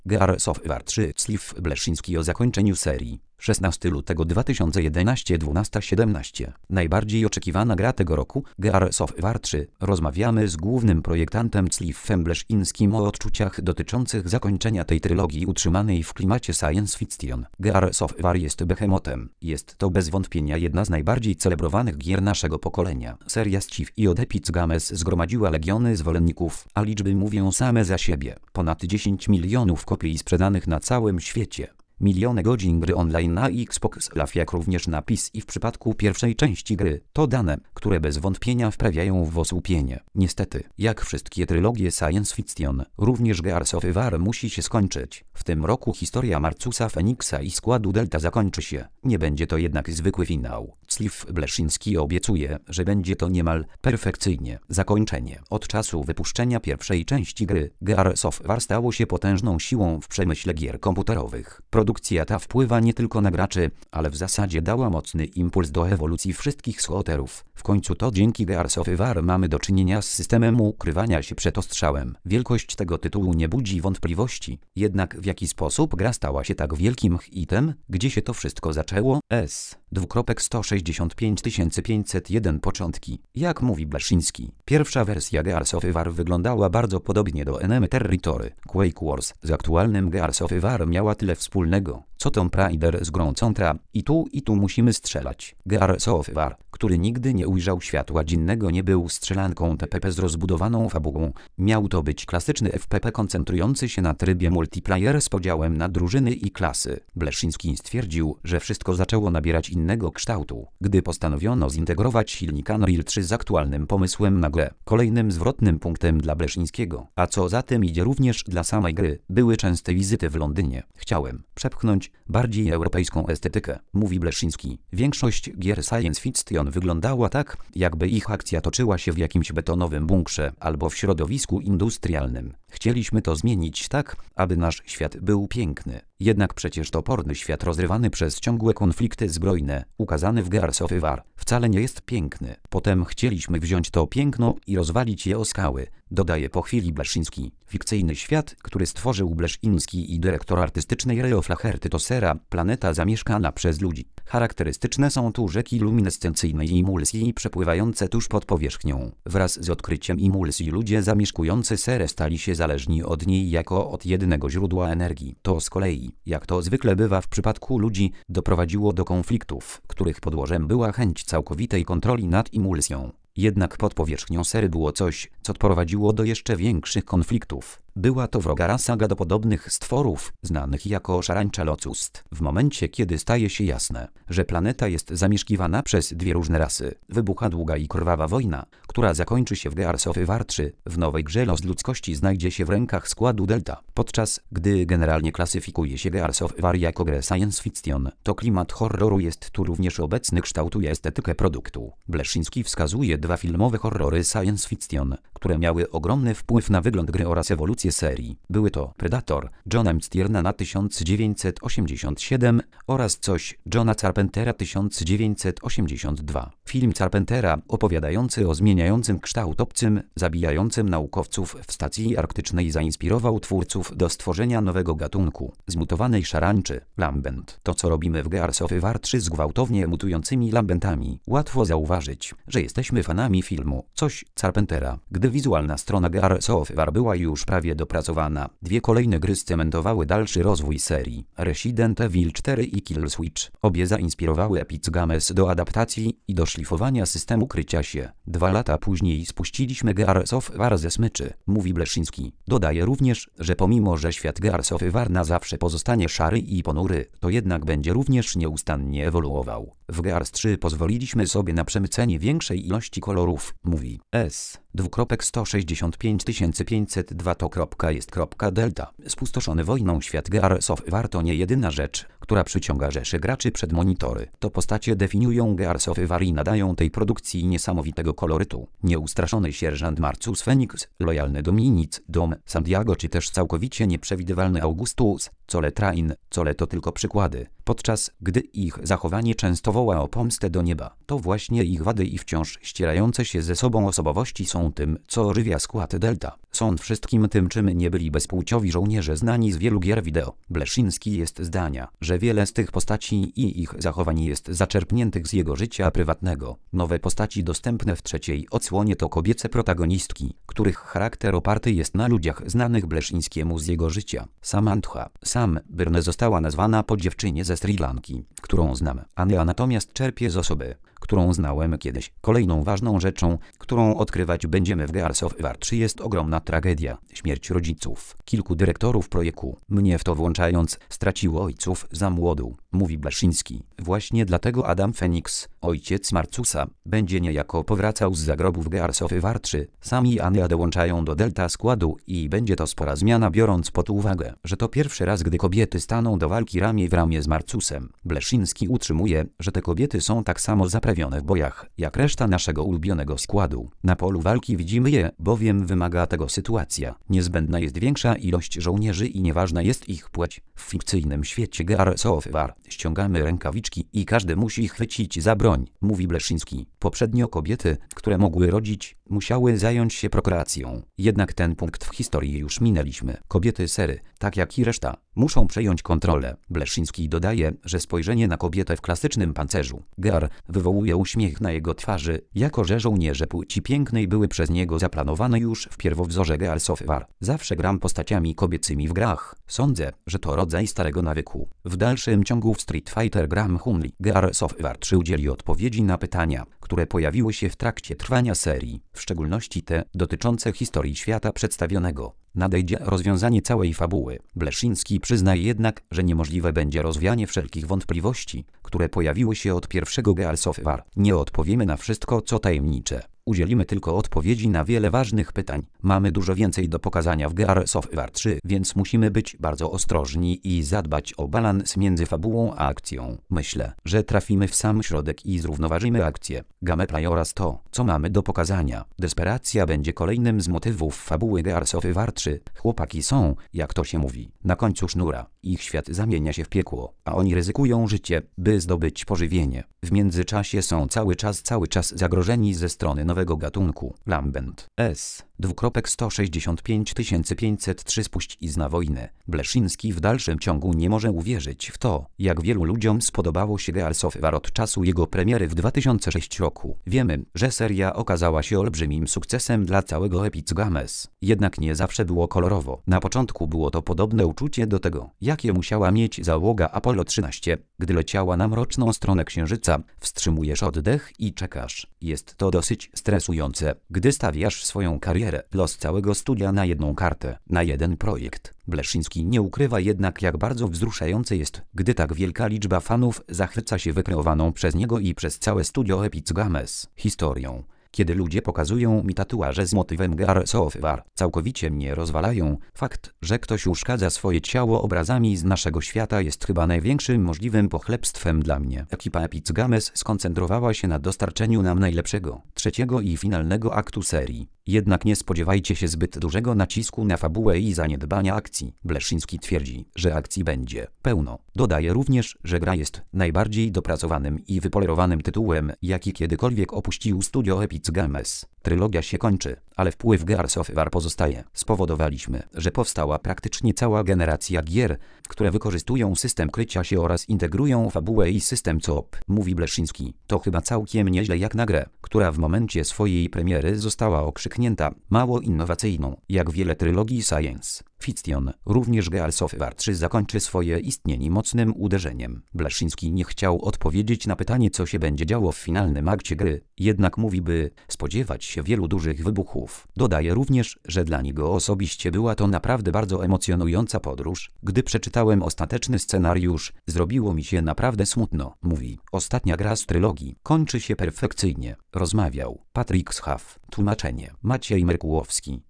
Gears of War 3 Cliff Bleszyński o zakończeniu serii. 16 lutego 2011 12:17. Najbardziej oczekiwana gra tego roku, Gears of War 3. Rozmawiamy z głównym projektantem Cliffem Bleszyńskim o odczuciach dotyczących zakończenia tej trylogii utrzymanej w klimacie science fiction. Gears of War jest behemotem. Jest to bez wątpienia jedna z najbardziej celebrowanych gier naszego pokolenia. Seria z Chief i od Epic Games zgromadziła legiony zwolenników, a liczby mówią same za siebie. Ponad 10 milionów kopii sprzedanych na całym świecie. Miliony godzin gry online na Xbox Live, jak również na PC i w przypadku pierwszej części gry. To dane, które bez wątpienia wprawiają w osłupienie. Niestety, jak wszystkie trylogie science fiction, również Gears of War musi się skończyć. W tym roku historia Marcusa Feniksa i składu Delta zakończy się. Nie będzie to jednak zwykły finał. Cliff Bleszyński obiecuje, że będzie to niemal perfekcyjnie zakończenie. Od czasu wypuszczenia pierwszej części gry, Gears of War stało się potężną siłą w przemyśle gier komputerowych. Produkcja ta wpływa nie tylko na graczy, ale w zasadzie dała mocny impuls do ewolucji wszystkich shooterów. W końcu to dzięki Gears of War mamy do czynienia z systemem ukrywania się przed ostrzałem. Wielkość tego tytułu nie budzi wątpliwości. Jednak w jaki sposób gra stała się tak wielkim hitem? Gdzie się to wszystko zaczęło? 165 501 początki. Jak mówi Bleszyński, pierwsza wersja Gears of War wyglądała bardzo podobnie do Enemy Territory. Quake Wars z aktualnym Gears of War miała tyle wspólnego, co Tomb Raider z grą Contra. I tu musimy strzelać. Gears of War, który nigdy nie ujrzał światła dziennego, nie był strzelanką TPP z rozbudowaną fabułą. Miał to być klasyczny FPP koncentrujący się na trybie multiplayer z podziałem na drużyny i klasy. Bleszyński stwierdził, że wszystko zaczęło nabierać innego kształtu, gdy postanowiono zintegrować silnik Unreal 3 z aktualnym pomysłem na grę. Kolejnym zwrotnym punktem dla Bleszyńskiego, a co za tym idzie również dla samej gry, były częste wizyty w Londynie. Chciałem przepchnąć bardziej europejską estetykę, mówi Bleszyński. Większość gier science fiction wyglądała tak, jakby ich akcja toczyła się w jakimś betonowym bunkrze albo w środowisku industrialnym. Chcieliśmy to zmienić tak, aby nasz świat był piękny. Jednak przecież toporny świat rozrywany przez ciągłe konflikty zbrojne, ukazany w Gears of War, wcale nie jest piękny. Potem chcieliśmy wziąć to piękno i rozwalić je o skały, dodaje po chwili Bleszyński. Fikcyjny świat, który stworzył Bleszyński i dyrektor artystycznej Reo Flaherty, to Sera, planeta zamieszkana przez ludzi. Charakterystyczne są tu rzeki luminescencyjnej imulsji przepływające tuż pod powierzchnią. Wraz z odkryciem imulsji ludzie zamieszkujący Serę stali się zależni od niej jako od jednego źródła energii. To z kolei, jak to zwykle bywa w przypadku ludzi, doprowadziło do konfliktów, których podłożem była chęć całkowitej kontroli nad imulsją. Jednak pod powierzchnią Sery było coś, co prowadziło do jeszcze większych konfliktów. Była to wroga rasa gadopodobnych stworów, znanych jako szarańcza Locust. W momencie, kiedy staje się jasne, że planeta jest zamieszkiwana przez dwie różne rasy, wybucha długa i krwawa wojna, która zakończy się w Gears of War 3. W nowej grze los ludzkości znajdzie się w rękach składu Delta. Podczas gdy generalnie klasyfikuje się Gears of War jako grę science fiction, to klimat horroru jest tu również obecny, kształtuje estetykę produktu. Bleszyński wskazuje dwa filmowe horrory science fiction, które miały ogromny wpływ na wygląd gry oraz ewolucję serii. Były to Predator Johna McTierna 1987 oraz Coś Johna Carpentera 1982. Film Carpentera, opowiadający o zmieniającym kształt obcym, zabijającym naukowców w stacji arktycznej, zainspirował twórców do stworzenia nowego gatunku, zmutowanej szarańczy, lambent. To, co robimy w Gears of War 3 z gwałtownie mutującymi lambentami. Łatwo zauważyć, że jesteśmy fanami filmu Coś Carpentera. Gdy wizualna strona Gears of War była już prawie dopracowana, dwie kolejne gry scementowały dalszy rozwój serii. Resident Evil 4 i Kill Switch. Obie zainspirowały Epic Games do adaptacji i do szlifowania systemu krycia się. 2 lata później spuściliśmy Gears of War ze smyczy, mówi Bleszyński. Dodaje również, że pomimo, że świat Gears of War na zawsze pozostanie szary i ponury, to jednak będzie również nieustannie ewoluował. W Gears 3 pozwoliliśmy sobie na przemycenie większej ilości kolorów, mówi S.165 502 to jest Delta. Spustoszony wojną świat Gears of War to nie jedyna rzecz, która przyciąga rzesze graczy przed monitory. To postacie definiują Gears of War i nadają tej produkcji niesamowitego kolorytu. Nieustraszony sierżant Marcus Fenix, lojalny Dominic Dom Santiago czy też całkowicie nieprzewidywalny Augustus Cole Train. Cole to tylko przykłady. podczas gdy ich zachowanie często woła o pomstę do nieba. To właśnie ich wady i wciąż ścierające się ze sobą osobowości są tym, co ożywia skład Delta. Są wszystkim tym, czym nie byli bezpłciowi żołnierze znani z wielu gier wideo. Bleszyński jest zdania, że wiele z tych postaci i ich zachowań jest zaczerpniętych z jego życia prywatnego. Nowe postaci dostępne w trzeciej odsłonie to kobiece protagonistki, których charakter oparty jest na ludziach znanych Bleszyńskiemu z jego życia. Samantha Sam Byrne została nazwana po dziewczynie ze Sri Lanki, którą znam. Ania natomiast czerpie z osoby, którą znałem kiedyś. Kolejną ważną rzeczą, którą odkrywać będziemy w Gears of War 3 jest ogromna tragedia. Śmierć rodziców. Kilku dyrektorów projektu, mnie w to włączając, straciło ojców za młodu, mówi Bleszyński. Właśnie dlatego Adam Phoenix, ojciec Marcusa, będzie niejako powracał z zagrobu w Gears of War 3. Sam i Ania dołączają do Delta składu i będzie to spora zmiana, biorąc pod uwagę, że to pierwszy raz, gdy kobiety staną do walki ramię w ramię z Marcusem. Bleszyński utrzymuje, że te kobiety są tak samo zaprawione w bojach, jak reszta naszego ulubionego składu. Na polu walki widzimy je, bowiem wymaga tego sytuacja. Niezbędna jest większa ilość żołnierzy i nieważna jest ich płeć. W fikcyjnym świecie Gears of War ściągamy rękawiczki i każdy musi chwycić za broń, mówi Bleszyński. Poprzednio kobiety, które mogły rodzić, musiały zająć się prokreacją. Jednak ten punkt w historii już minęliśmy. Kobiety sery, tak jak i reszta, muszą przejąć kontrolę. Bleszyński dodaje, że spojrzenie na kobietę w klasycznym pancerzu Gear wywołuje uśmiech na jego twarzy, jako że żołnierze płci pięknej były przez niego zaplanowane już w pierwowzorze Gears of War. Zawsze gram postaciami kobiecymi w grach. Sądzę, że to rodzaj starego nawyku. W dalszym ciągu w Street Fighter gram Hunli. Gears of War 3 udzieli odpowiedzi na pytania, które pojawiły się w trakcie trwania serii, w szczególności te dotyczące historii świata przedstawionego. Nadejdzie rozwiązanie całej fabuły. Bleszyński przyznaje jednak, że niemożliwe będzie rozwianie wszelkich wątpliwości, które pojawiły się od pierwszego Gears of War. Nie odpowiemy na wszystko, co tajemnicze. Udzielimy tylko odpowiedzi na wiele ważnych pytań. Mamy dużo więcej do pokazania w Gears of War 3, więc musimy być bardzo ostrożni i zadbać o balans między fabułą a akcją. Myślę, że trafimy w sam środek i zrównoważymy akcję, gameplay oraz to, co mamy do pokazania. Desperacja będzie kolejnym z motywów fabuły Gears of War 3. Chłopaki są, jak to się mówi, na końcu sznura. Ich świat zamienia się w piekło, a oni ryzykują życie, by zdobyć pożywienie. W międzyczasie są cały czas zagrożeni ze strony nowego gatunku. Lambent S. 165 503 spuścizna na wojnę. Bleszyński w dalszym ciągu nie może uwierzyć w to, jak wielu ludziom spodobało się Gears of War od czasu jego premiery w 2006 roku. Wiemy, że seria okazała się olbrzymim sukcesem dla całego Epic Games. Jednak nie zawsze było kolorowo. Na początku było to podobne uczucie do tego, jakie musiała mieć załoga Apollo 13, gdy leciała na mroczną stronę Księżyca. Wstrzymujesz oddech i czekasz. Jest to dosyć stresujące, gdy stawiasz swoją karierę, los całego studia na jedną kartę, na jeden projekt. Bleszyński nie ukrywa jednak, jak bardzo wzruszające jest, gdy tak wielka liczba fanów zachwyca się wykreowaną przez niego i przez całe studio Epic Games historią. Kiedy ludzie pokazują mi tatuaże z motywem Gears of War, całkowicie mnie rozwalają. Fakt, że ktoś uszkadza swoje ciało obrazami z naszego świata jest chyba największym możliwym pochlebstwem dla mnie. Ekipa Epic Games skoncentrowała się na dostarczeniu nam najlepszego, trzeciego i finalnego aktu serii. Jednak nie spodziewajcie się zbyt dużego nacisku na fabułę i zaniedbania akcji. Bleszyński twierdzi, że akcji będzie pełno. Dodaje również, że gra jest najbardziej dopracowanym i wypolerowanym tytułem, jaki kiedykolwiek opuścił studio Epic Games. Trylogia się kończy, ale wpływ Gears of War pozostaje. Spowodowaliśmy, że powstała praktycznie cała generacja gier, które wykorzystują system krycia się oraz integrują fabułę i system COOP, mówi Bleszyński. To chyba całkiem nieźle jak na grę, która w momencie swojej premiery została okrzyknięta mało innowacyjną, jak wiele trylogii science fiction. Również Gears of War 3 zakończy swoje istnienie mocnym uderzeniem. Bleszyński nie chciał odpowiedzieć na pytanie, co się będzie działo w finalnym akcie gry, jednak mówi, by spodziewać się wielu dużych wybuchów. Dodaje również, że dla niego osobiście była to naprawdę bardzo emocjonująca podróż. Gdy przeczytałem ostateczny scenariusz, zrobiło mi się naprawdę smutno, mówi. Ostatnia gra z trylogii kończy się perfekcyjnie. Rozmawiał Patryk Schaff. Tłumaczenie Maciej Merkułowski.